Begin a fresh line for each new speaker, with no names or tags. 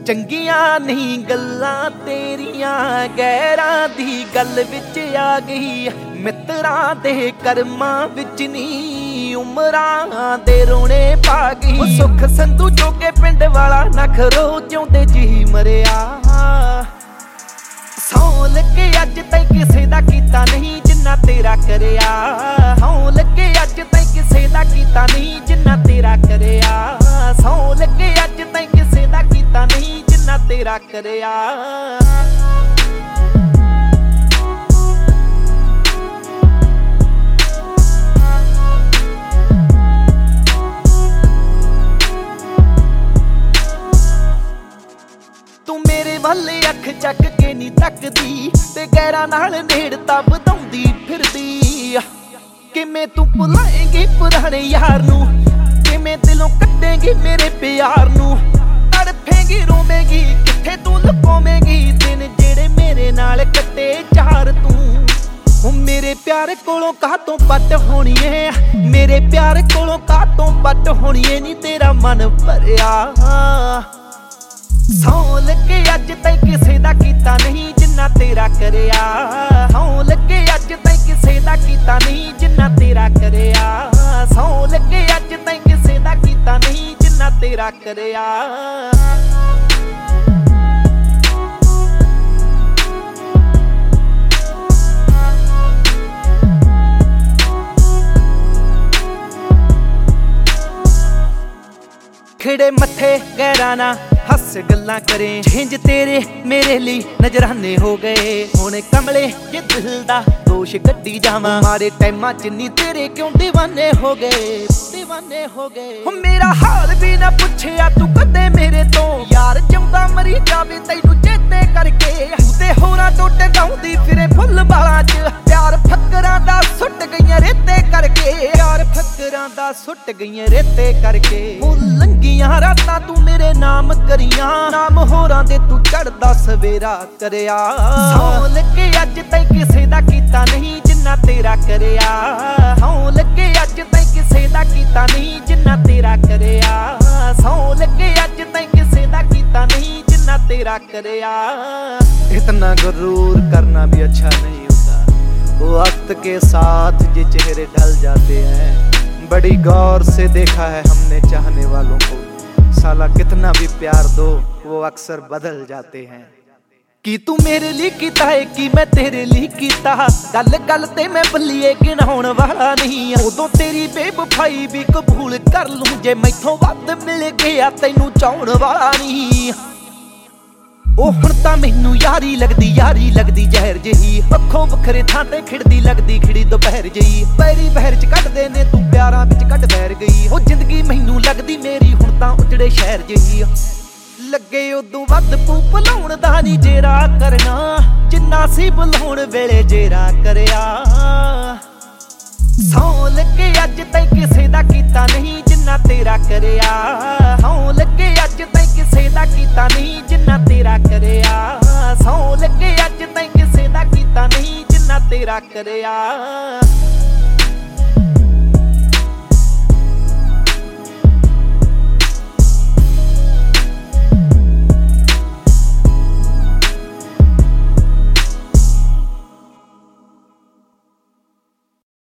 ਚੰਗੀਆਂ ਨਹੀਂ ਗੱਲਾਂ ਤੇਰੀਆਂ, ਗੈਰਾਂ ਦੀ ਗੱਲ ਵਿੱਚ ਆ ਗਈ। ਮਿੱਤਰਾਂ ਦੇ ਕਰਮਾਂ ਵਿੱਚ ਨੀ, ਉਮਰਾਂ ਦੇ ਰੋਣੇ ਪਾ ਗਈ। ਉਹ ਸੁੱਖ ਸੰਧੂ ਜੋਗੇ ਪਿੰਡ ਵਾਲਾ ਨਖਰੋ ਜਿਉਂਦੇ ਜੀ ਮਰਿਆ। ਸੌਂ ਲੱਗੇ ਅੱਜ ਤੈਂ ਕਿਸੇ ਦਾ ਕੀਤਾ ਨਹੀਂ ਜਿੰਨਾ ਤੇਰਾ ਕਰਿਆ। ਸੌਂ ਲੱਗੇ ਅੱਜ ਤੈਂ ਕਿਸੇ ਦਾ ਕੀਤਾ ਨਹੀਂ ਜਿੰਨਾ ਤੇਰਾ ਕਰਿਆ। ਸੌਂ ਲੱਗੇ ਅੱਜ ਤੈਂ ਕਿਸੇ ਦਾ ਕੀਤਾ ਨਹੀਂ ਜਿੰਨਾ ਤੇਰਾ ਕਰਿਆ। ਤੂੰ ਮੇਰੇ ਵੱਲ ਅੱਖ ਚੱਕ ਕੇ ਨੀ ਤੱਕਦੀ, ਤੇ ਗੈਰਾਂ ਨਾਲ ਨੇੜਤਾ ਵਧਾਉਂਦੀ ਫਿਰਦੀ। ਕਿਵੇਂ ਤੂੰ ਭੁਲਾਏਂਗੀ ਪੁਰਾਣੇ ਯਾਰ ਨੂੰ, ਕਿਵੇਂ ਦਿਲੋਂ ਕੱਢੇਂਗੀ ਮੇਰੇ ਪਿਆਰ ਨੂੰ। ਤੜਫੇਂਗੀ ਰੋਵੇਂਗੀ ਕਿੱਥੇ ਤੂੰ ਲੁਕਾਵੇਂਗੀ ਦਿਨ ਜਿਹੜੇ ਮੇਰੇ ਨਾਲ ਕੱਟੇ ਚਾਰ ਤੂੰ। ਉਹ ਮੇਰੇ ਪਿਆਰ ਕੋਲੋਂ ਕਾਹਤੋਂ ਪੱਟ ਹੋਣੀਏ, ਮੇਰੇ ਪਿਆਰ ਕੋਲੋਂ ਕਾਹਤੋਂ ਪੱਟ ਹੋਣੀਏ ਨੀ ਤੇਰਾ ਮਨ ਭਰਿਆ। ਸੌਂ ਲੱਗੇ ਅੱਜ ਤੈਂ ਕਿਸੇ ਦਾ ਕੀਤਾ ਨਹੀਂ ਜਿੰਨਾ ਤੇਰਾ ਕਰਿਆ। ਸੌਂ ਲੱਗੇ ਅੱਜ ਤੈਂ ਕਿਸੇ ਦਾ ਕੀਤਾ ਨਹੀਂ ਜਿੰਨਾ ਤੇਰਾ ਕਰਿਆ। ਸੌਂ ਲੱਗੇ ਅੱਜ ਤੈਂ ਕਿਸੇ ਦਾ ਕੀਤਾ ਨਹੀਂ ਜਿੰਨਾ ਤੇਰਾ ਕਰਿਆ। ਖਿੜੇ ਮੱਥੇ ਗੈਰਾਂ ਨਾ ਹੱਸ ਗੱਲਾਂ ਕਰੇ, ਜਿੰਜ ਤੇਰੇ ਮੇਰੇ ਲਈ ਨਜ਼ਰਾਨੇ ਹੋ ਗਏ। ਹੁਣ ਕਮਲੇ ਜੇ ਦਿਲ ਦਾ ਦੋਸ਼ ਕੱਢੀ ਜਾਵਾਂ, ਮਾਰੇ ਟਾਈਮਾਂ ਚ ਨੀ ਤੇਰੇ ਕਿਉਂ ਦੀਵਾਨੇ ਹੋ ਗਏ, ਦੀਵਾਨੇ ਹੋ ਗਏ। ਮੇਰਾ ਹਾਲ ਵੀ ਨਾ ਪੁੱਛਿਆ ਤੂੰ ਕਦੇ ਮੇਰੇ ਤੋਂ, ਯਾਰ ਜਿਉਂਦਾ ਮਰੀ ਜਾਵੇ ਤੈਨੂੰ ਚੇਤੇ ਕਰਕੇ। ਤੇ ਹੋਰਾਂ ਤੋਂ ਟੰਗਾਉਂਦੀ ਫਿਰੇ ਫੁੱਲ ਬਾਲਾਂ ਚ, ਪਿਆਰ ਫੱਕਰਾਂ ਦਾ ਸੁੱਟ ਗਈਆਂ ਰੇਤੇ ਕਰਕੇ। ਪਿਆਰ ਫੱਕਰਾਂ ਦਾ ਸੁੱਟ ਗਈਆਂ ਰੇਤੇ ਕਰਕੇ। ਲੰਗੀਆਂ ਰਾਤਾਂ ਤੂੰ ਮੇਰੇ ਨਾਮ ਕਰੀਆਂ, ਨਾਮ ਹੋਰਾਂ ਦੇ ਤੂੰ ਚੜਦਾ ਸਵੇਰਾ ਕਰਿਆ। ਸੌਂ ਲੱਗੇ ਅੱਜ ਤੈਂ ਕਿਸੇ ਦਾ ਕੀਤਾ ਨਹੀਂ ਜਿੰਨਾ ਤੇਰਾ ਕਰਿਆ। ਸੌਂ ਲੱਗੇ ਅੱਜ ਤੈਂ ਕਿਸੇ ਦਾ ਕੀਤਾ ਨਹੀਂ ਜਿੰਨਾ ਤੇਰਾ ਕਰਿਆ। ਸੌਂ ਲੱਗੇ ਅੱਜ ਤੈਂ ਕਿਸੇ ਦਾ ਕੀਤਾ ਨਹੀਂ ਜਿੰਨਾ तेरा करया। इतना गुरूर करना भी अच्छा नहीं होता, वक्त के साथ ये चेहरे ढल जाते हैं। बड़ी गौर से देखा है हमने चाहने वालों को, साला कितना भी प्यार दो वो अक्सर बदल जाते हैं। कि तू मेरे लिए कीता है कि मैं तेरे लिए कीता, गल गल ते मैं बल्लिए गिनाउण वाला नहीं। उदों तेरी बेवफाई भी कबूल कर लूं, जे मैथों वध मिल गया तैनू चाउण वाला नहीं। ओ हुण तां मैनू यारी लगदी जहर जही, अखों वखरे थां ते खिड़दी लगदी खिड़ी दोपहर जही। पैरी बहर च कढदे ने तू प्यारां विच कढ बैर गई, ओ जिंदगी मैनू लगदी मेरी हुण तां उजड़े शहर जही। लगे उदों वध पू भुलाउण दा नी जेरा करना, जिन्ना सी भुलाउण वेले जेरा करया। सौं लगे अज तैं किसे दा कीता नहीं जिन्ना तेरा करया। सौं लगे अज तैं किसे दा कीता नहीं जिन्ना तेरा करया। सौं लगे अज तैं किसे दा कीता नहीं जिन्ना तेरा करया।